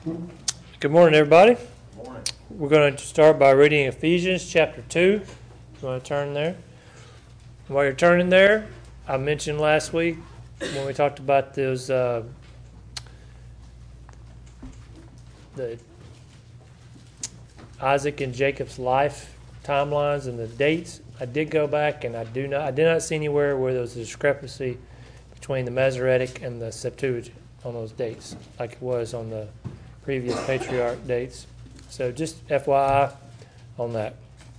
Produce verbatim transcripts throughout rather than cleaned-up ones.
Good morning, everybody. Good morning. We're going to start by reading Ephesians chapter two. You want to turn there? While you're turning there, I mentioned last week when we talked about those uh, the Isaac and Jacob's life timelines and the dates. I did go back, and I do not. I did not see anywhere where there was a discrepancy between the Masoretic and the Septuagint on those dates, like it was on the previous patriarch dates. So just F Y I on that.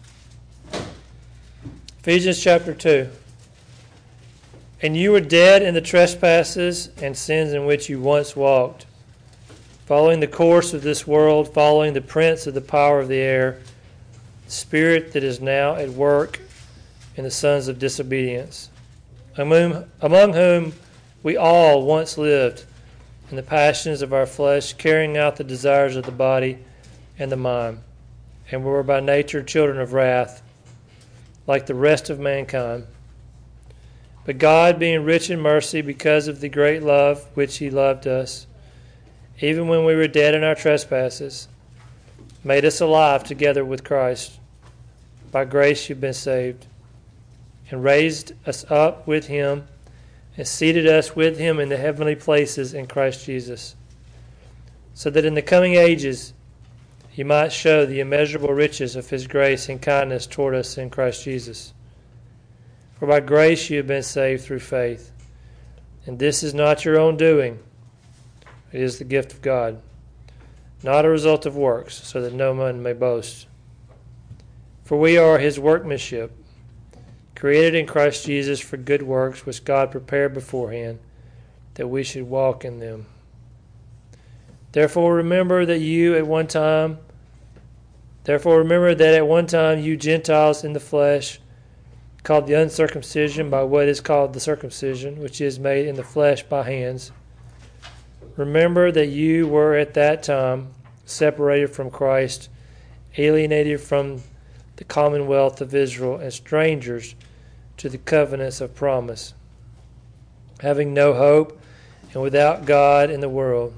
Ephesians chapter two. And you were dead in the trespasses and sins in which you once walked, following the course of this world, following the prince of the power of the air, the spirit that is now at work in the sons of disobedience, among, among whom we all once lived in the passions of our flesh, carrying out the desires of the body and the mind, and we were by nature children of wrath, like the rest of mankind. But God, being rich in mercy, because of the great love which he loved us, even when we were dead in our trespasses, made us alive together with Christ. By grace you've been saved, and raised us up with him, and seated us with him in the heavenly places in Christ Jesus, so that in the coming ages he might show the immeasurable riches of his grace and kindness toward us in Christ Jesus. For by grace you have been saved through faith, and this is not your own doing, it is the gift of God, not a result of works, so that no man may boast. For we are his workmanship, created in Christ Jesus for good works, which God prepared beforehand, that we should walk in them. Therefore remember that you at one time, therefore remember that at one time you Gentiles in the flesh, called the uncircumcision by what is called the circumcision, which is made in the flesh by hands. Remember that you were at that time separated from Christ, alienated from the commonwealth of Israel, and strangers to the covenants of promise, having no hope and without God in the world.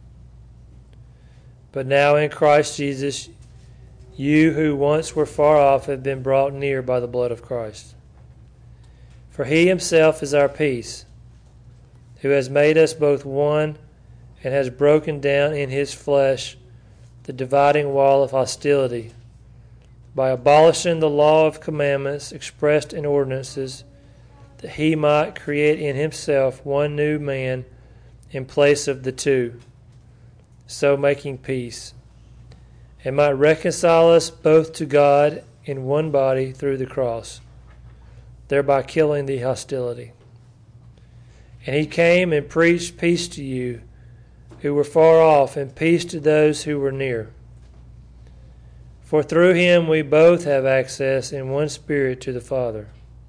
But now in Christ Jesus, you who once were far off have been brought near by the blood of Christ. For he himself is our peace, who has made us both one and has broken down in his flesh the dividing wall of hostility, by abolishing the law of commandments expressed in ordinances, that he might create in himself one new man in place of the two, so making peace, and might reconcile us both to God in one body through the cross, thereby killing the hostility. And he came and preached peace to you who were far off, and peace to those who were near. For through him we both have access in one spirit to the Father.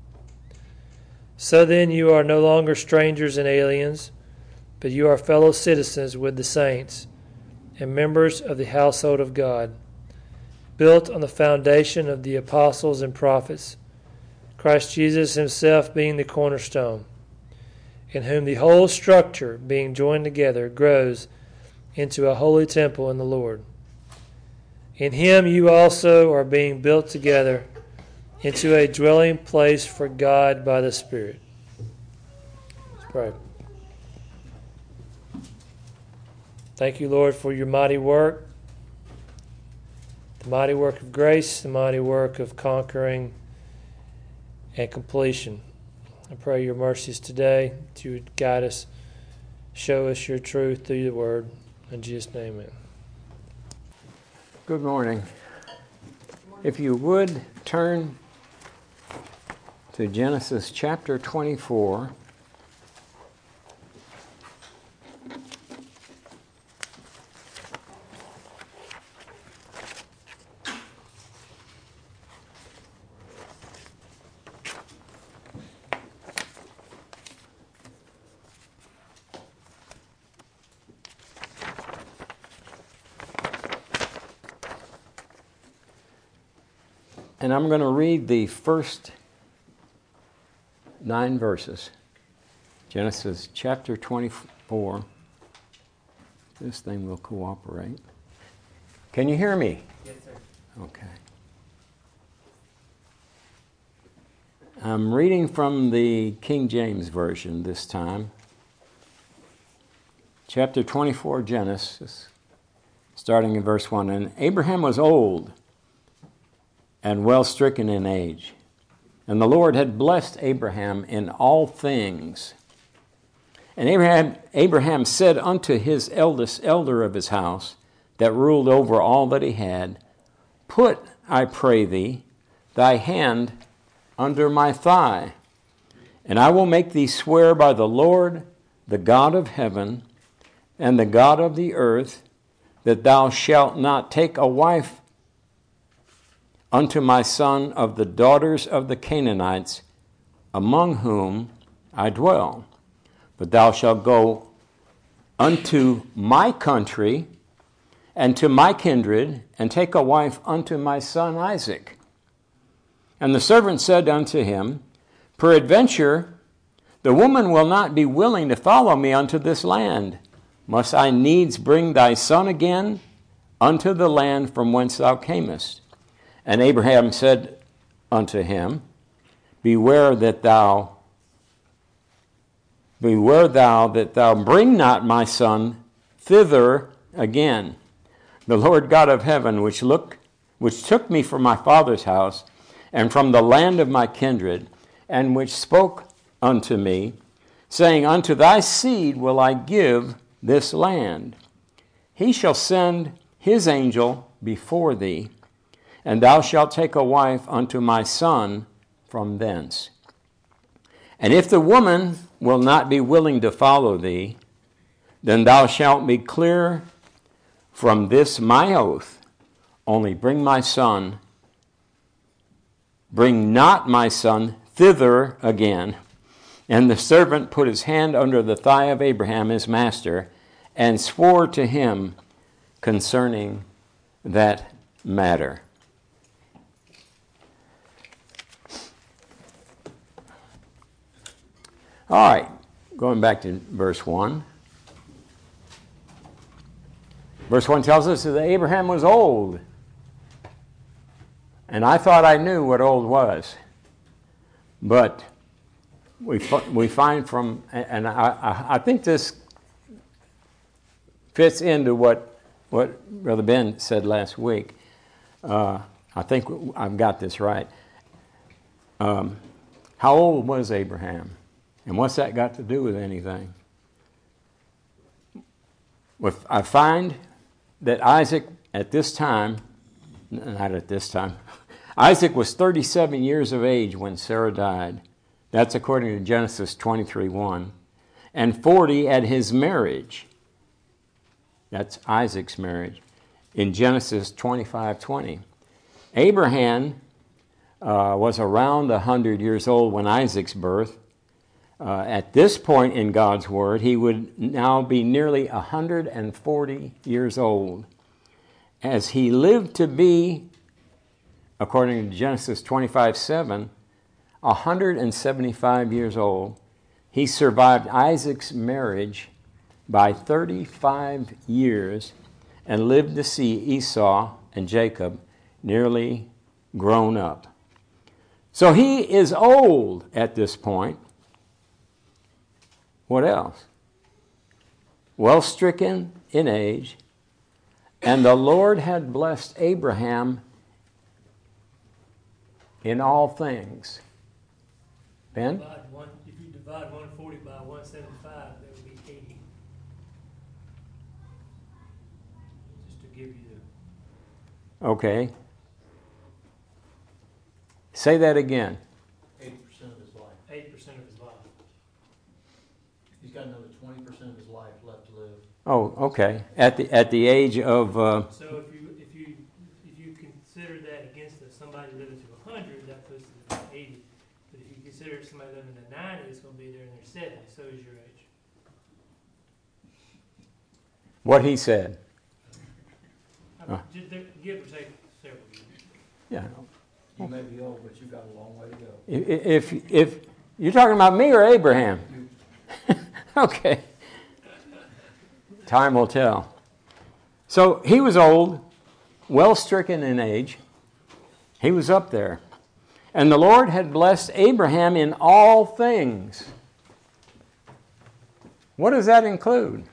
So then you are no longer strangers and aliens, but you are fellow citizens with the saints and members of the household of God, built on the foundation of the apostles and prophets, Christ Jesus himself being the cornerstone, in whom the whole structure, being joined together, grows into a holy temple in the Lord. In him you also are being built together into a dwelling place for God by the Spirit. Let's pray. Thank you, Lord, for your mighty work, the mighty work of grace, the mighty work of conquering and completion. I pray your mercies today, that you would guide us, show us your truth through your word. In Jesus' name, amen. Good morning. If you would turn to Genesis chapter twenty-four. And I'm going to read the first nine verses. Genesis chapter twenty-four, this thing will cooperate. Can you hear me? Yes, sir. Okay. I'm reading from the King James Version this time. Chapter twenty-four, Genesis, starting in verse one. And Abraham was old and well stricken in age, and the Lord had blessed Abraham in all things. And Abraham, Abraham said unto his eldest elder of his house, that ruled over all that he had, Put, I pray thee, thy hand under my thigh, and I will make thee swear by the Lord, the God of heaven, and the God of the earth, that thou shalt not take a wife unto my son of the daughters of the Canaanites, among whom I dwell. But thou shalt go unto my country and to my kindred, and take a wife unto my son Isaac. And the servant said unto him, Peradventure, the woman will not be willing to follow me unto this land. Must I needs bring thy son again unto the land from whence thou camest? And Abraham said unto him, Beware that thou Beware thou that thou bring not my son thither again. The Lord God of heaven, which look, which took me from my father's house, and from the land of my kindred, and which spoke unto me, saying, Unto thy seed will I give this land. He shall send his angel before thee, and thou shalt take a wife unto my son from thence. And if the woman will not be willing to follow thee, then thou shalt be clear from this my oath. Only bring my son, bring not my son thither again. And the servant put his hand under the thigh of Abraham his master, and swore to him concerning that matter. All right, going back to verse one. Verse one tells us that Abraham was old. And I thought I knew what old was. But we we find from, and I, I think this fits into what, what Brother Ben said last week. Uh, I think I've got this right. Um, how old was Abraham? And what's that got to do with anything? With, I find that Isaac at this time, not at this time, Isaac was thirty-seven years of age when Sarah died. That's according to Genesis twenty-three one. And forty at his marriage. That's Isaac's marriage. In Genesis twenty-five twenty. Abraham uh, was around one hundred years old when Isaac's birth. Uh, at this point in God's Word, he would now be nearly one hundred forty years old. As he lived to be, according to Genesis twenty-five seven, one hundred seventy-five years old, he survived Isaac's marriage by thirty-five years and lived to see Esau and Jacob nearly grown up. So he is old at this point. What else? Well stricken in age, and the Lord had blessed Abraham in all things. Ben? Divide one, if you divide one forty by one seventy-five, that would be eighty. Just to give you the... Okay. Say that again. eighty percent of his life. eighty percent of his life. He's got another twenty percent of his life left to live. Oh, okay. At the at the age of... Uh, So if you if you if you consider that against the, somebody living to one hundred, that puts it at eighty. But if you consider somebody living to ninety, it's going to be there in their seventies. So is your age. what he said. I mean, just there- give or take several years. Yeah. You may be old, but you've got a long way to go. If, if, if you're talking about me or Abraham? Okay. Time will tell. So he was old, well stricken in age. He was up there. And the Lord had blessed Abraham in all things. What does that include?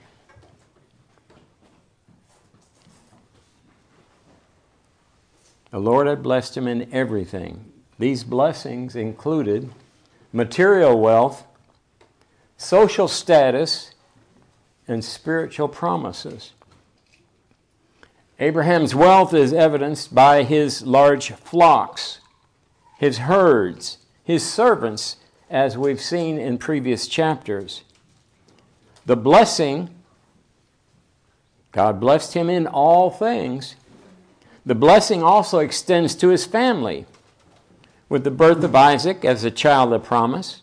The Lord had blessed him in everything. These blessings included material wealth, social status, and spiritual promises. Abraham's wealth is evidenced by his large flocks, his herds, his servants, as we've seen in previous chapters. The blessing, God blessed him in all things. The blessing also extends to his family, with the birth of Isaac as a child of promise.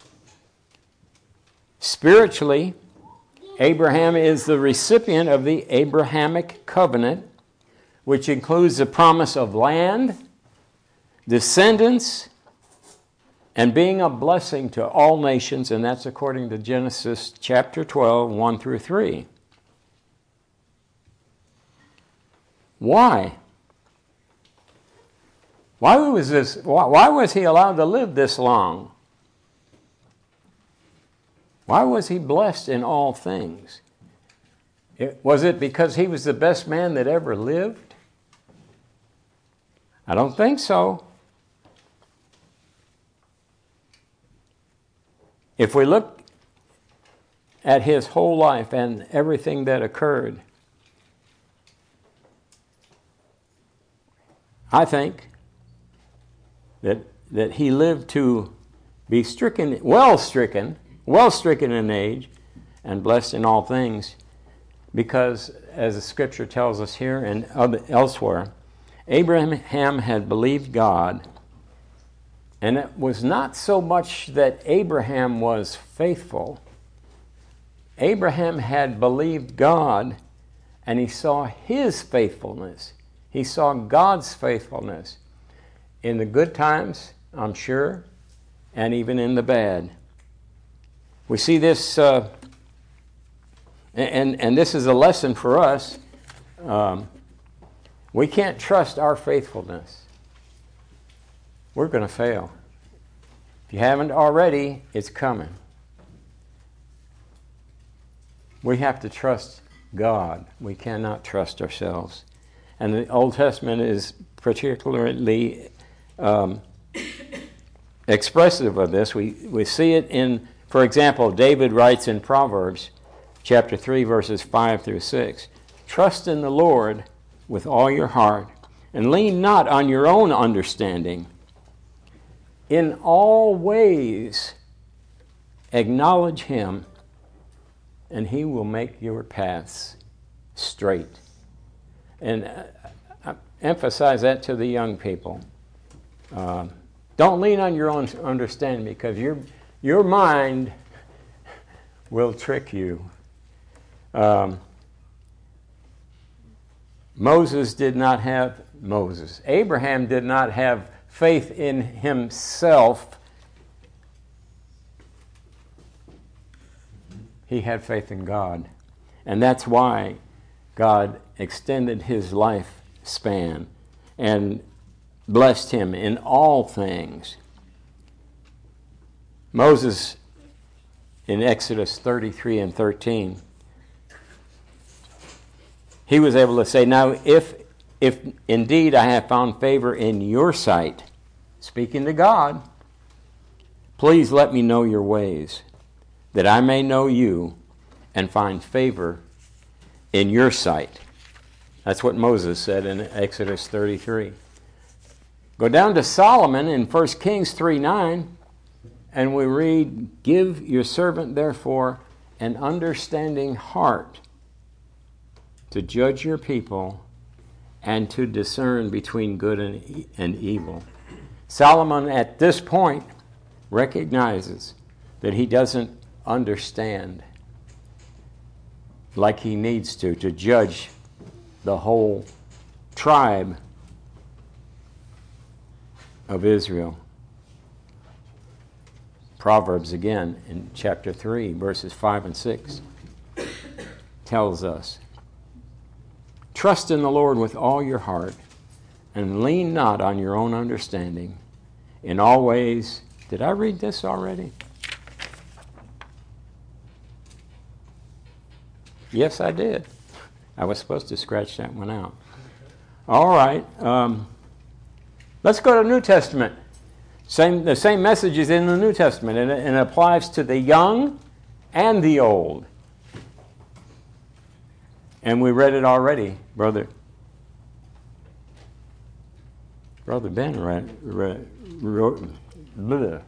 Spiritually, Abraham is the recipient of the Abrahamic covenant, which includes the promise of land, descendants, and being a blessing to all nations, and that's according to Genesis chapter twelve, one through three. Why? Why was this? Why was he allowed to live this long? Why was he blessed in all things? It, was it because he was the best man that ever lived? I don't think so. If we look at his whole life and everything that occurred, I think that that he lived to be stricken, well stricken, well stricken in age, and blessed in all things, because, as the Scripture tells us here and elsewhere, Abraham had believed God, and it was not so much that Abraham was faithful. Abraham had believed God, and he saw his faithfulness. He saw God's faithfulness in the good times, I'm sure, and even in the bad. We see this, uh, and, and this is a lesson for us. Um, we can't trust our faithfulness. We're going to fail. If you haven't already, it's coming. We have to trust God. We cannot trust ourselves. And the Old Testament is particularly um, expressive of this. We, we see it in, for example, David writes in Proverbs chapter three, verses five through six, "Trust in the Lord with all your heart, and lean not on your own understanding. In all ways acknowledge him, and he will make your paths straight." And I emphasize that to the young people. Uh, don't lean on your own understanding, because your your mind will trick you. Um, Moses did not have Moses. Abraham did not have faith in himself. He had faith in God. And that's why God extended his lifespan and blessed him in all things. Moses, in Exodus thirty-three and thirteen, he was able to say, "Now if if indeed I have found favor in your sight," speaking to God, "please let me know your ways, that I may know you and find favor in your sight." That's what Moses said in Exodus thirty-three. Go down to Solomon in First Kings three nine, and we read, "Give your servant therefore an understanding heart to judge your people and to discern between good and, and evil." Solomon at this point recognizes that he doesn't understand like he needs to, to judge the whole tribe of Israel. Proverbs again in chapter three, verses five and six tells us, Trust in the Lord with all your heart, and lean not on your own understanding. In all ways, did I read this already? Yes, I did. I was supposed to scratch that one out. All right. Um, let's go to the New Testament. Same, the same message is in the New Testament, and it, and it applies to the young and the old. And we read it already, brother. Brother Ben read, read, wrote, bleh,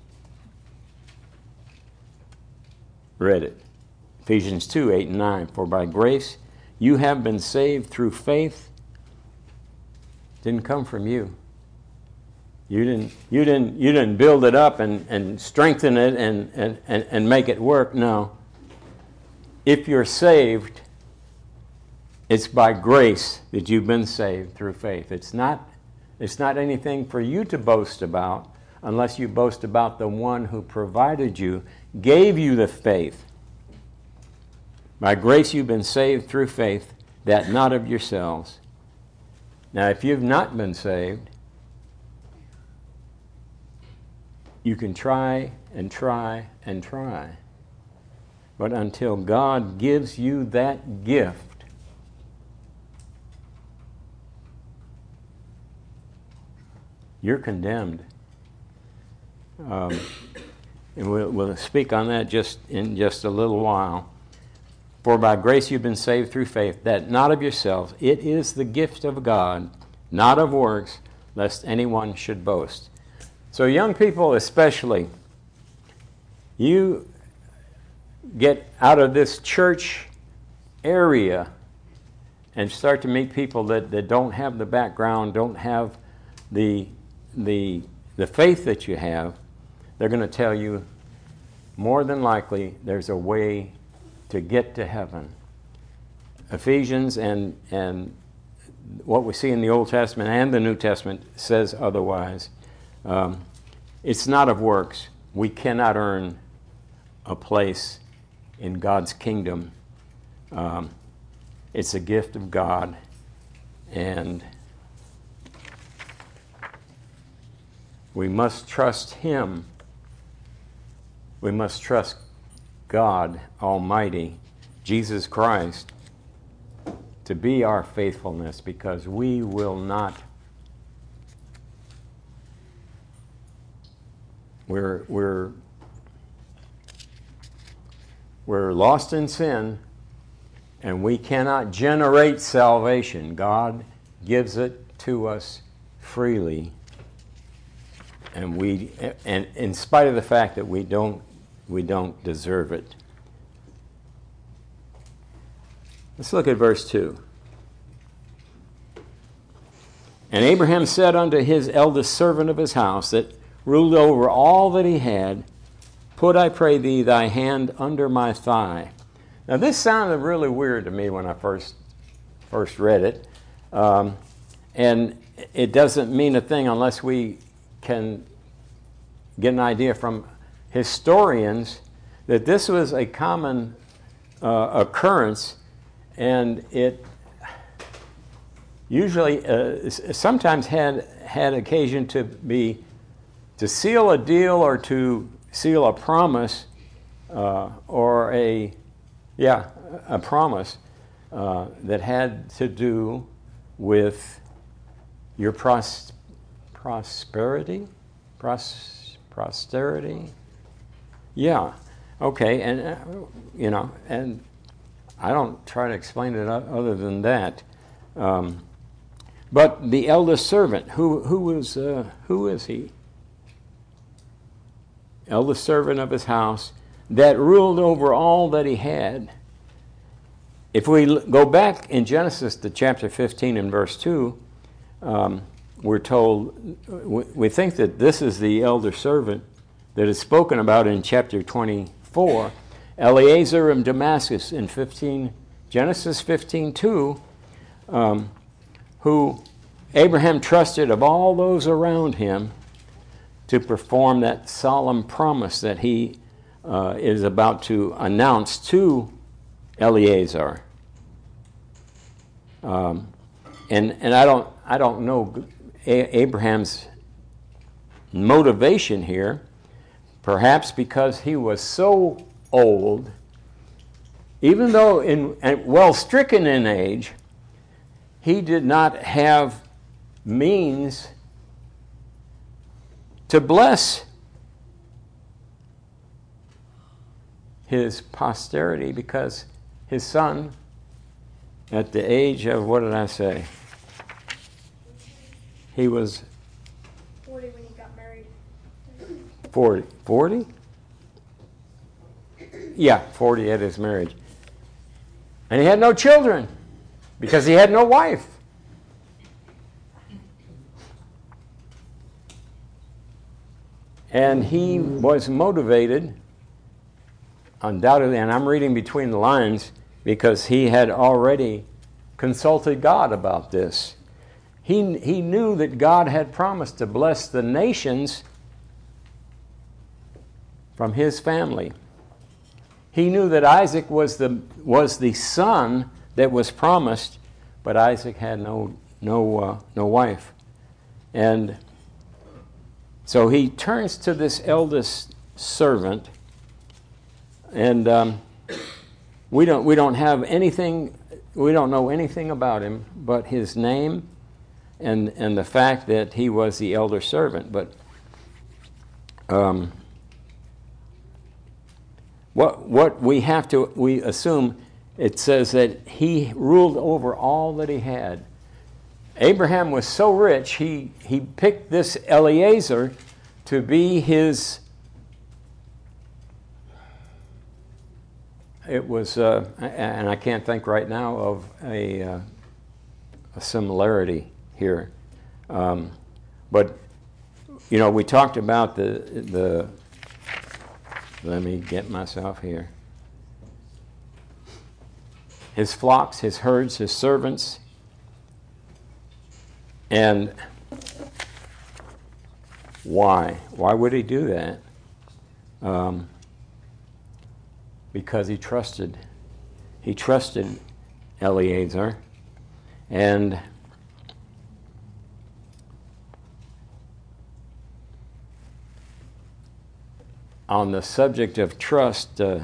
read it. Ephesians two, eight and nine. For by grace you have been saved through faith. Didn't come from you. You didn't you didn't you didn't build it up and, and strengthen it and, and, and, and make it work. No. If you're saved, it's by grace that you've been saved through faith. It's not it's not anything for you to boast about unless you boast about the one who provided you, gave you the faith. By grace you've been saved through faith, that not of yourselves. Now, if you've not been saved, you can try and try and try. But until God gives you that gift, you're condemned. Um, and we'll, we'll speak on that just in just a little while. For by grace you've been saved through faith, that not of yourselves, it is the gift of God, not of works, lest anyone should boast. So young people especially, you get out of this church area and start to meet people that, that don't have the background, don't have the, the, the faith that you have. They're going to tell you more than likely there's a way to get to heaven. Ephesians and and what we see in the Old Testament and the New Testament says otherwise. Um, it's not of works. We cannot earn a place in God's kingdom. Um, it's a gift of God, and we must trust Him. We must trust God Almighty, Jesus Christ, to be our faithfulness, because we will not. We're we're we're lost in sin, and we cannot generate salvation. God gives it to us freely, and we and in spite of the fact that we don't we don't deserve it. Let's look at verse two. And Abraham said unto his eldest servant of his house that ruled over all that he had, Put, I pray thee, thy hand under my thigh. Now this sounded really weird to me when I first first read it. Um, and it doesn't mean a thing unless we can get an idea from historians that this was a common uh, occurrence, and it usually uh, sometimes had had occasion to be to seal a deal or to seal a promise uh, or a yeah a promise uh, that had to do with your pros- prosperity pros- posterity. Yeah, okay, and uh, you know, and I don't try to explain it other than that. Um, but the eldest servant, who who was uh, who is he? Eldest servant of his house, that ruled over all that he had. If we l- go back in Genesis to chapter fifteen and verse two, um, we're told we, we think that this is the elder servant that is spoken about in chapter twenty-four, Eliezer of Damascus in fifteen, Genesis fifteen two, um, who Abraham trusted of all those around him to perform that solemn promise that he uh, is about to announce to Eliezer. Um, and and I don't I don't know A- Abraham's motivation here. Perhaps because he was so old, even though in well stricken in age, he did not have means to bless his posterity, because his son, at the age of, what did I say? He was forty when he got married. forty. forty? Yeah, forty at his marriage. And he had no children because he had no wife. And he was motivated, undoubtedly, and I'm reading between the lines, because he had already consulted God about this. He, he knew that God had promised to bless the nations from his family. He knew that Isaac was the, was the son that was promised, but Isaac had no, no, uh, no wife. And so he turns to this eldest servant, and um, we don't we don't have anything, we don't know anything about him but his name and and the fact that he was the elder servant. But um, what what we have to we assume, it says that he ruled over all that he had. Abraham was so rich, he, he picked this Eliezer to be his, it was, uh, and I can't think right now of a, uh, a similarity here. Um, but, you know, we talked about the, the, let me get myself here. His flocks, his herds, his servants. And why? Why would he do that? Um, because he trusted. He trusted Eliezer. And on the subject of trust, uh,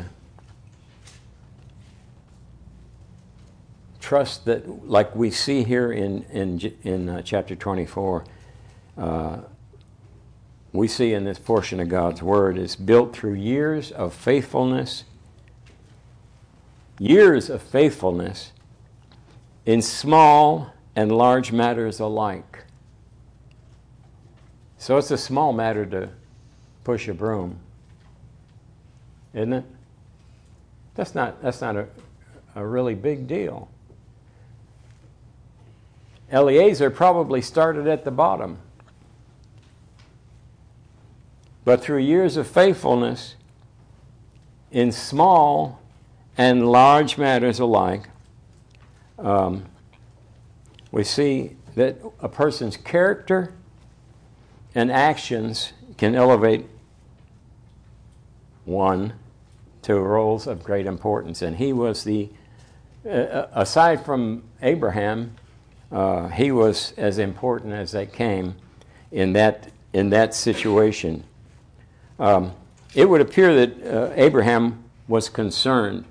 trust that, like we see here in in in uh, chapter twenty-four, uh, we see in this portion of God's Word, is built through years of faithfulness, years of faithfulness in small and large matters alike. So it's a small matter to push a broom, isn't it? That's not that's not a, a really big deal. Eliezer probably started at the bottom. But through years of faithfulness in small and large matters alike, um, we see that a person's character and actions can elevate one to roles of great importance. And he was the, uh, aside from Abraham, Uh, he was as important as they came in that in that situation. Um, it would appear that uh, Abraham was concerned.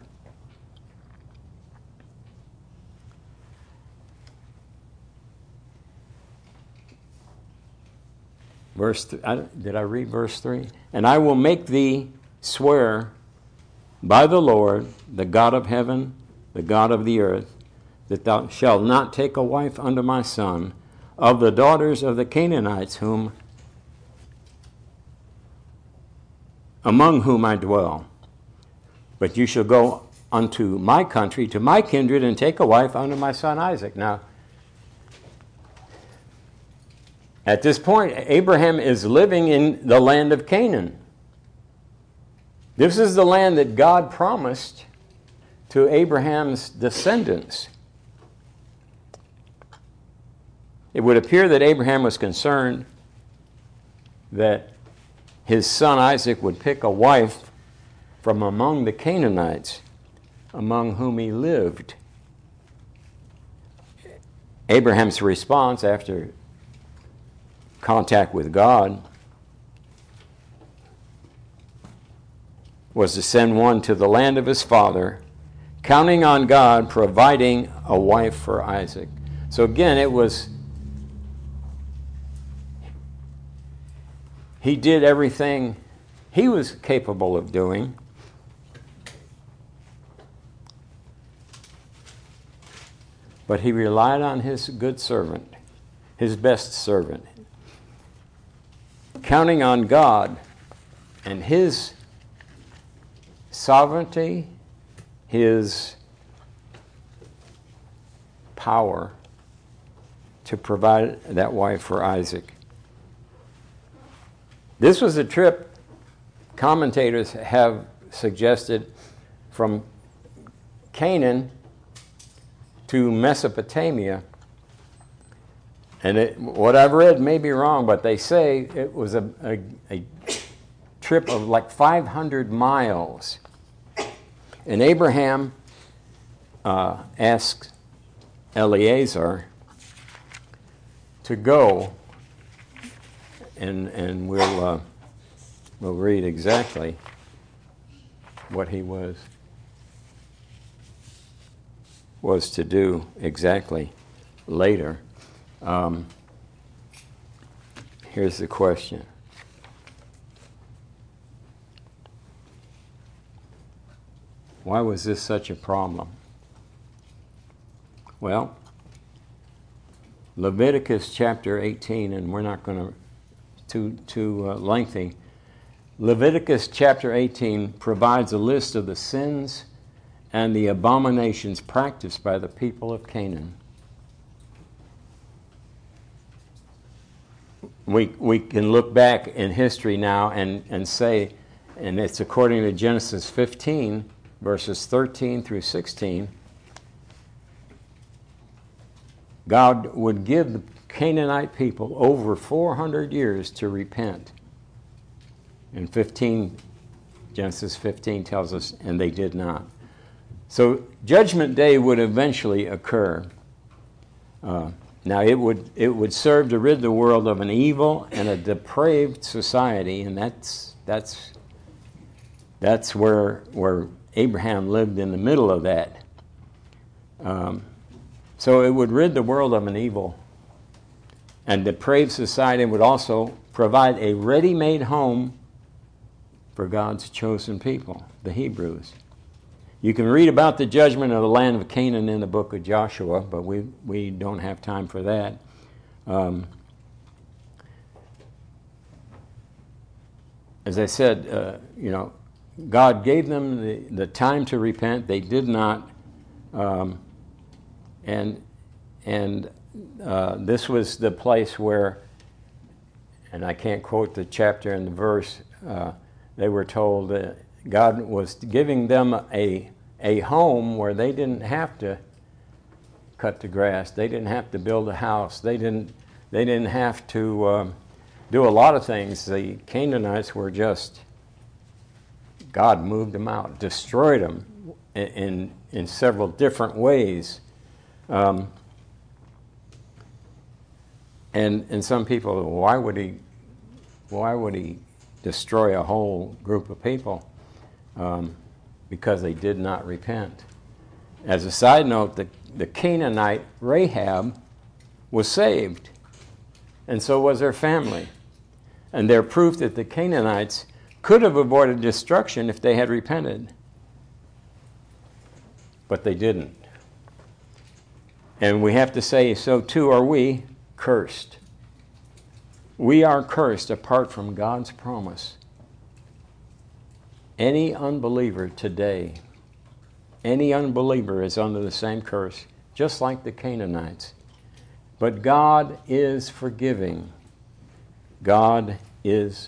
Verse th- I, did I read verse three? And I will make thee swear by the Lord, the God of heaven, the God of the earth, that thou shalt not take a wife unto my son of the daughters of the Canaanites, whom among whom I dwell. But you shall go unto my country, to my kindred, and take a wife unto my son Isaac. Now, at this point, Abraham is living in the land of Canaan. This is the land that God promised to Abraham's descendants. It would appear that Abraham was concerned that his son Isaac would pick a wife from among the Canaanites, among whom he lived. Abraham's response after contact with God was to send one to the land of his father, counting on God providing a wife for Isaac. So again, it was, he did everything he was capable of doing. But he relied on his good servant, his best servant, counting on God and his sovereignty, his power to provide that wife for Isaac. This was a trip, commentators have suggested, from Canaan to Mesopotamia. And it, what I've read may be wrong, but they say it was a, a, a trip of like five hundred miles. And Abraham uh, asked Eliezer to go, and and we'll uh, we'll read exactly what he was was to do exactly later. Um, here's the question. Why was this such a problem? Well, Leviticus chapter eighteen, and we're not going to too too uh, lengthy. Leviticus chapter eighteen provides a list of the sins and the abominations practiced by the people of Canaan. We we can look back in history now and, and say, and it's according to Genesis fifteen, verses thirteen through sixteen, God would give the Canaanite people over four hundred years to repent. And fifteen, Genesis fifteen tells us, and they did not. So Judgment Day would eventually occur. Uh, now it would it would serve to rid the world of an evil and a depraved society, and that's that's that's where where Abraham lived, in the middle of that. Um, so it would rid the world of an evil and depraved society, and would also provide a ready-made home for God's chosen people, the Hebrews. You can read about the judgment of the land of Canaan in the book of Joshua, but we, we don't have time for that. Um, as I said, uh, you know, God gave them the, the time to repent. They did not. Um, and and uh, this was the place where, and I can't quote the chapter and the verse, uh, they were told that God was giving them a a home where they didn't have to cut the grass. They didn't have to build a house. They didn't they didn't have to um, do a lot of things. The Canaanites were just, God moved them out, destroyed them in in, in several different ways. Um, and and some people, why would he why would he destroy a whole group of people? Um, because they did not repent. As a side note, the, the Canaanite Rahab was saved, and so was her family. And they're proof that the Canaanites could have avoided destruction if they had repented. But they didn't. And we have to say, so too are we cursed. We are cursed apart from God's promise. Any unbeliever today, any unbeliever is under the same curse, just like the Canaanites. But God is forgiving. God is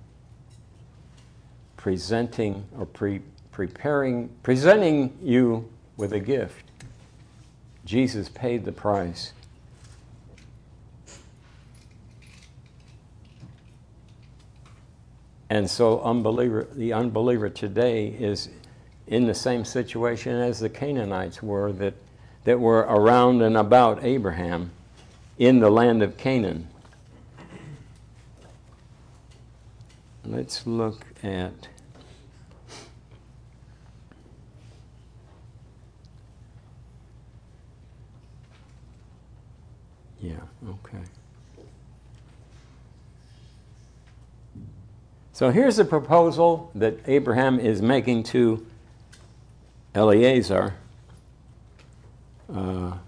presenting or pre- preparing, presenting you with a gift. Jesus paid the price. And so unbeliever, the unbeliever today is in the same situation as the Canaanites were, that that were around and about Abraham in the land of Canaan. Let's look at yeah, okay. So here's the proposal that Abraham is making to Eliezer. Uh,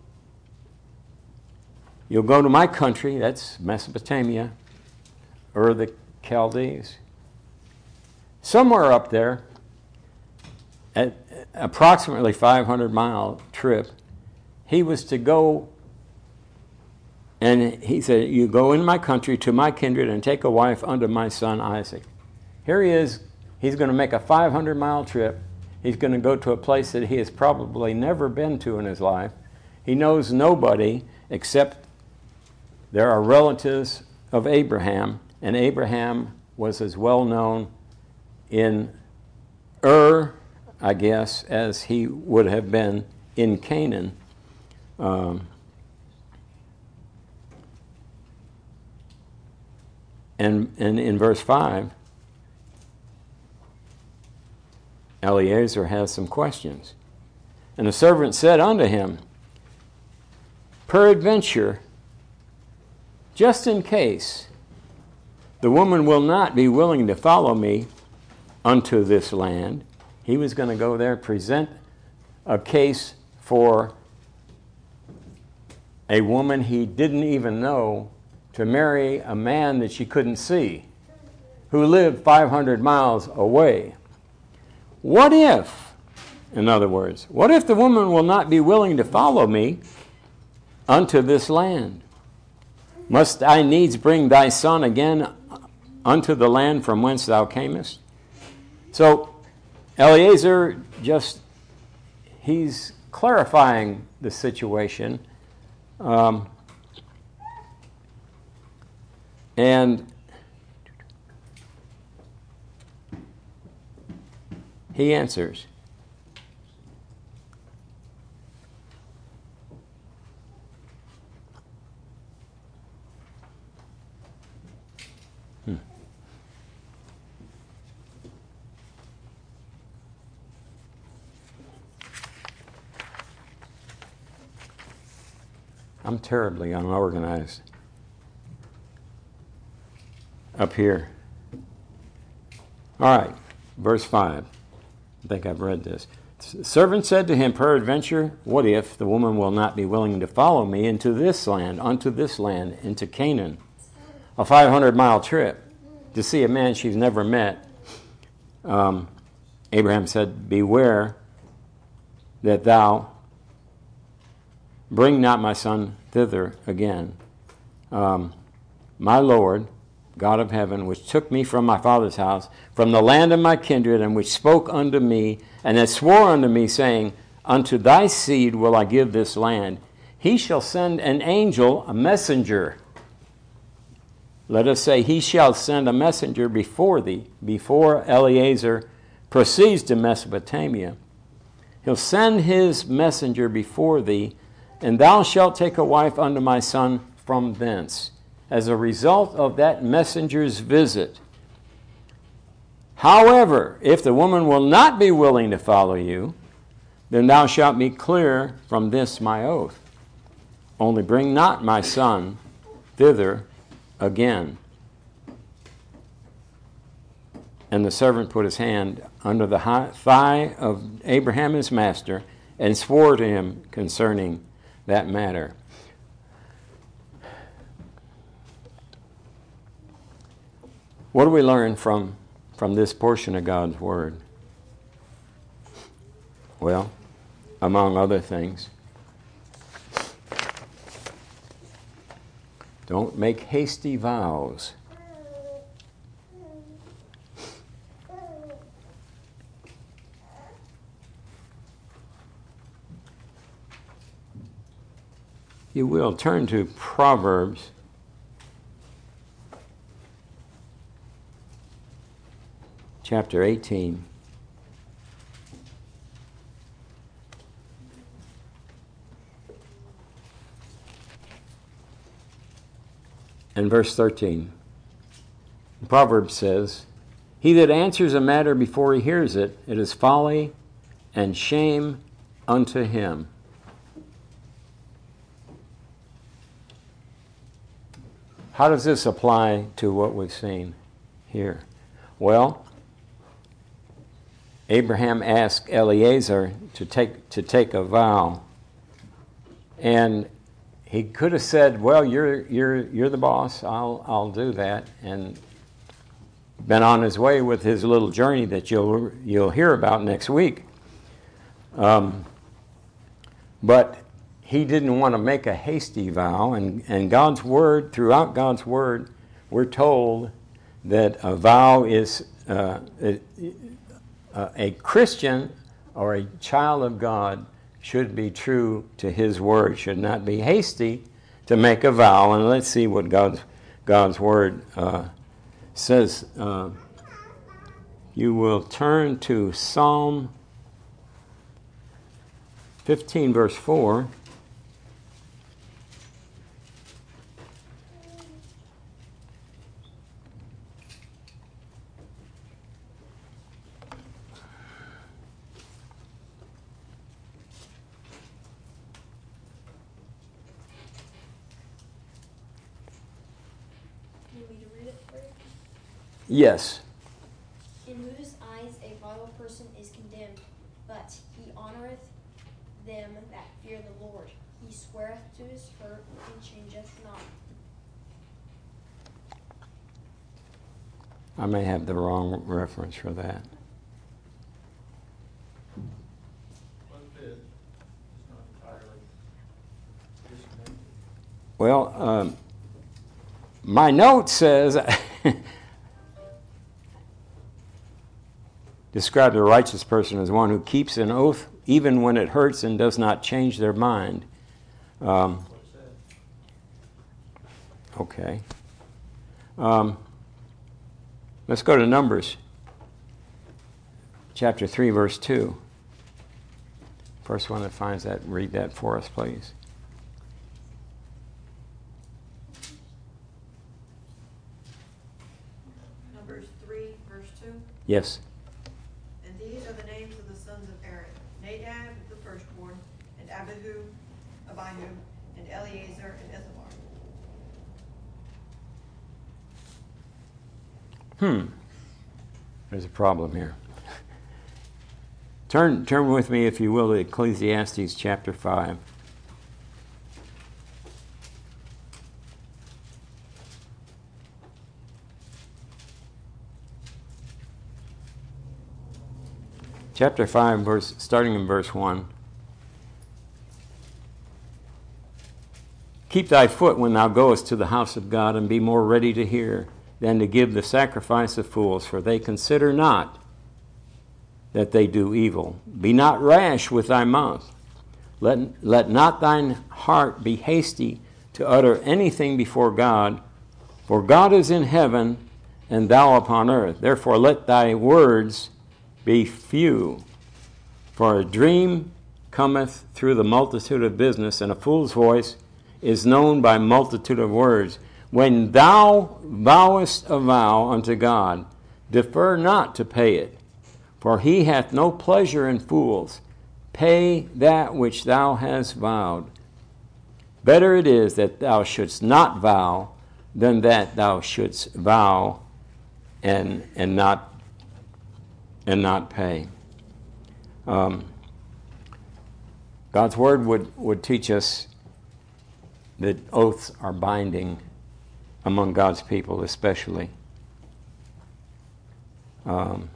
you'll go to my country, that's Mesopotamia, Ur the Chaldees. Somewhere up there, at approximately five hundred mile trip, he was to go, and he said, you go in my country to my kindred and take a wife unto my son Isaac. Here he is, he's going to make a five hundred mile trip. He's going to go to a place that he has probably never been to in his life. He knows nobody except there are relatives of Abraham, and Abraham was as well known in Ur, I guess, as he would have been in Canaan. Um, and, and in verse five, Eliezer has some questions. And the servant said unto him, peradventure, just in case the woman will not be willing to follow me unto this land. He was going to go there, present a case for a woman he didn't even know to marry a man that she couldn't see, who lived five hundred miles away. What if, in other words, what if the woman will not be willing to follow me unto this land? Must I needs bring thy son again unto the land from whence thou camest? So Eliezer just, he's clarifying the situation. Um, and he answers, hmm. I'm terribly unorganized up here. All right, verse five. I think I've read this. The servant said to him, peradventure, what if the woman will not be willing to follow me into this land, unto this land, into Canaan, a five hundred mile trip, to see a man she's never met? Um, Abraham said, beware that thou bring not my son thither again. Um, my Lord, God of heaven, which took me from my father's house, from the land of my kindred, and which spoke unto me, and that swore unto me, saying, unto thy seed will I give this land. He shall send an angel, a messenger. Let us say, he shall send a messenger before thee, before Eliezer proceeds to Mesopotamia. He'll send his messenger before thee, and thou shalt take a wife unto my son from thence. As a result of that messenger's visit. However, if the woman will not be willing to follow you, then thou shalt be clear from this my oath. Only bring not my son thither again. And the servant put his hand under the thigh of Abraham his master, and swore to him concerning that matter. What do we learn from, from this portion of God's Word? Well, among other things, don't make hasty vows. You will turn to Proverbs chapter eighteen. and verse thirteen. Proverbs says, "He that answers a matter before he hears it, it is folly and shame unto him." How does this apply to what we've seen here? Well, Abraham asked Eliezer to take to take a vow, and he could have said, "Well, you're you're you're the boss. I'll I'll do that," and been on his way with his little journey that you'll you'll hear about next week. Um, but he didn't want to make a hasty vow, and, and God's word, throughout God's word, we're told that a vow is uh, a, a Christian or a child of God should be true to his word, should not be hasty to make a vow. And let's see what God's God's word uh, says. Uh, you will turn to Psalm fifteen, verse four. Need me to read it for you? Yes. In whose eyes a vile person is condemned, but he honoreth them that fear the Lord. He sweareth to his hurt and changeth not. I may have the wrong reference for that. One fifth is not entirely disconnected. Well, um, my note says, describe the righteous person as one who keeps an oath even when it hurts and does not change their mind. Um, That's what it said. okay. Um, let's go to Numbers, chapter three, verse two. First one that finds that, read that for us, please. Numbers three, verse two. Yes. And these are the names of the sons of Aaron: Nadab, the firstborn, and Abihu, Abihu, and Eleazar, and Ithamar. Hmm. There's a problem here. Turn, turn with me, if you will, to Ecclesiastes chapter five. Chapter five, verse, starting in verse one. Keep thy foot when thou goest to the house of God, and be more ready to hear than to give the sacrifice of fools, for they consider not that they do evil. Be not rash with thy mouth. Let, let not thine heart be hasty to utter anything before God, for God is in heaven, and thou upon earth. Therefore let thy words be few. For a dream cometh through the multitude of business, and a fool's voice is known by multitude of words. When thou vowest a vow unto God, defer not to pay it, for he hath no pleasure in fools. Pay that which thou hast vowed. Better it is that thou shouldst not vow than that thou shouldst vow and and not and not pay. Um, God's word would, would teach us that oaths are binding among God's people, especially. Um,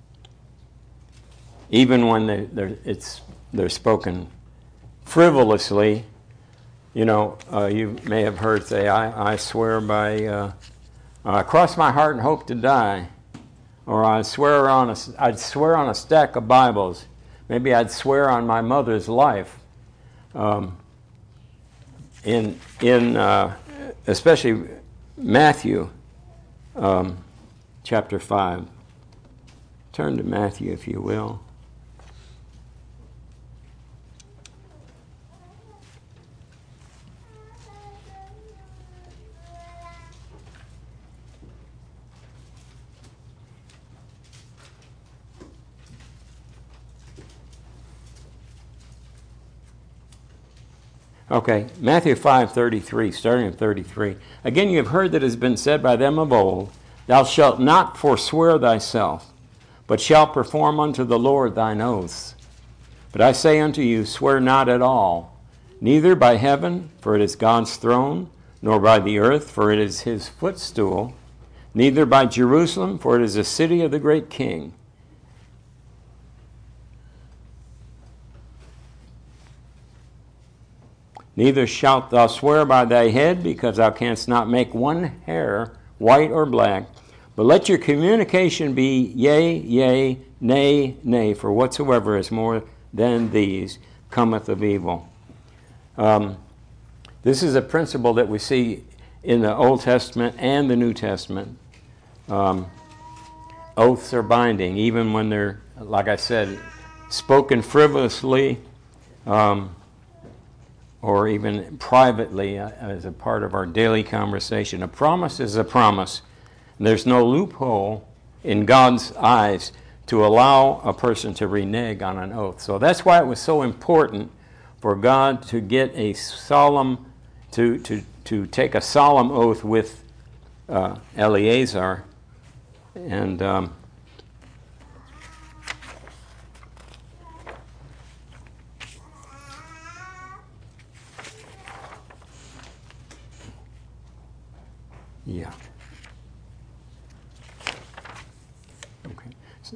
even when they, they're, it's, they're spoken frivolously. You know, uh, you may have heard say, I, I swear by, uh, I cross my heart and hope to die. Or I swear on a, I'd swear on a stack of Bibles. Maybe I'd swear on my mother's life. Um, in, in uh, especially Matthew um, chapter five. Turn to Matthew, if you will. Okay, Matthew five thirty-three, starting at thirty-three. Again, you have heard that it has been said by them of old, Thou shalt not forswear thyself, but shalt perform unto the Lord thine oaths. But I say unto you, swear not at all, neither by heaven, for it is God's throne, nor by the earth, for it is his footstool, neither by Jerusalem, for it is the city of the great King. Neither shalt thou swear by thy head, because thou canst not make one hair white or black. But let your communication be yea, yea, nay, nay, for whatsoever is more than these cometh of evil. Um, this is a principle that we see in the Old Testament and the New Testament. Um, oaths are binding, even when they're, like I said, spoken frivolously, um, or even privately uh, as a part of our daily conversation. A promise is a promise. And there's no loophole in God's eyes to allow a person to renege on an oath. So that's why it was so important for God to get a solemn, to, to, to take a solemn oath with uh, Eleazar. And um, yeah. Okay. So,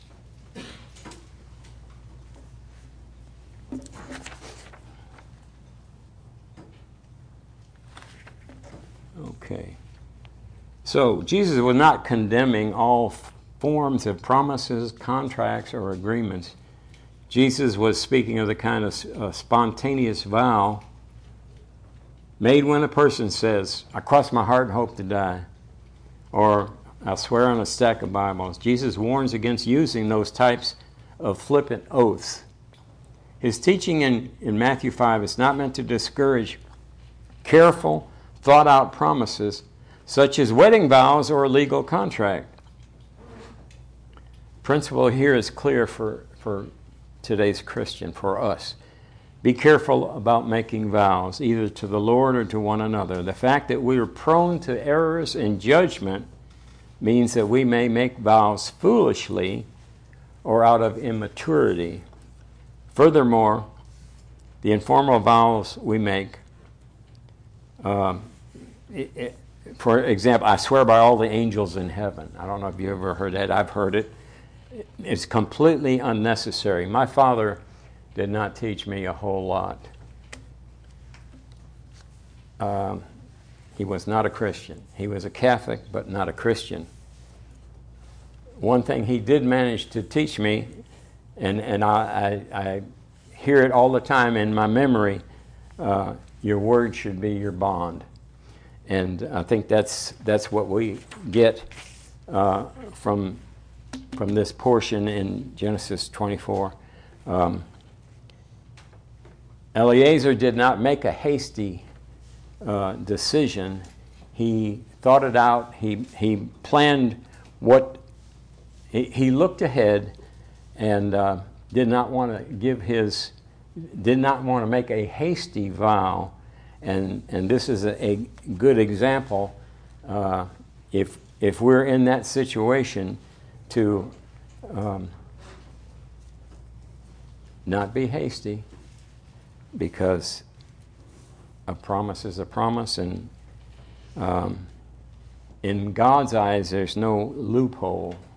okay. So Jesus was not condemning all f- forms of promises, contracts, or agreements. Jesus was speaking of the kind of uh, spontaneous vow made when a person says, I cross my heart and hope to die, or I swear on a stack of Bibles. Jesus warns against using those types of flippant oaths. His teaching in, in Matthew five is not meant to discourage careful, thought-out promises such as wedding vows or a legal contract. Principle here is clear for, for today's Christian, for us. Be careful about making vows, either to the Lord or to one another. The fact that we are prone to errors in judgment means that we may make vows foolishly or out of immaturity. Furthermore, the informal vows we make, uh, it, it, for example, I swear by all the angels in heaven. I don't know if you ever heard that. I've heard it. It's completely unnecessary. My father did not teach me a whole lot. Um, he was not a Christian. He was a Catholic, but not a Christian. One thing he did manage to teach me, and, and I, I, I hear it all the time in my memory, uh, your word should be your bond. And I think that's that's what we get uh, from, from this portion in Genesis twenty-four. Um, Eleazar did not make a hasty uh, decision. He thought it out. He he planned what he, he looked ahead, and uh, did not want to give his did not want to make a hasty vow. And and this is a, a good example. Uh, if if we're in that situation, to um, not be hasty. Because a promise is a promise, and um, in God's eyes, there's no loophole